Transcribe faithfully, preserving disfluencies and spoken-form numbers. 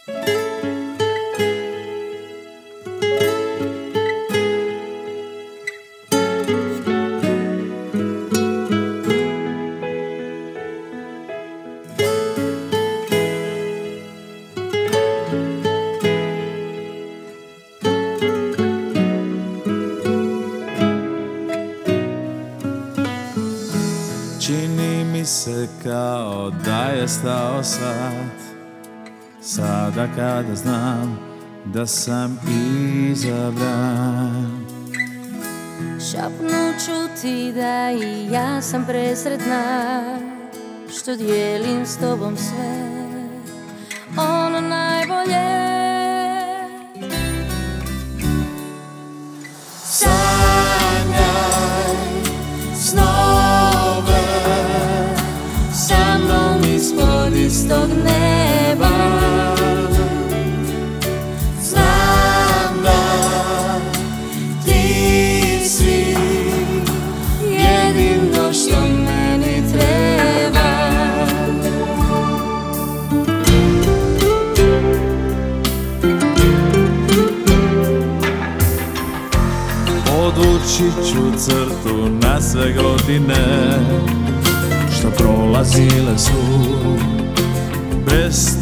Čini mi se kao da je stao sat, sada kada znam da sam izabran. Šapnut ću ti da i ja sam presretna, što dijelim s tobom sve ono najbolje. Sanjaj snove sa mnom ispod istog neba. Znam da ti si jedino što meni treba. Podvući ću crtu na sve godine što prolazile su bez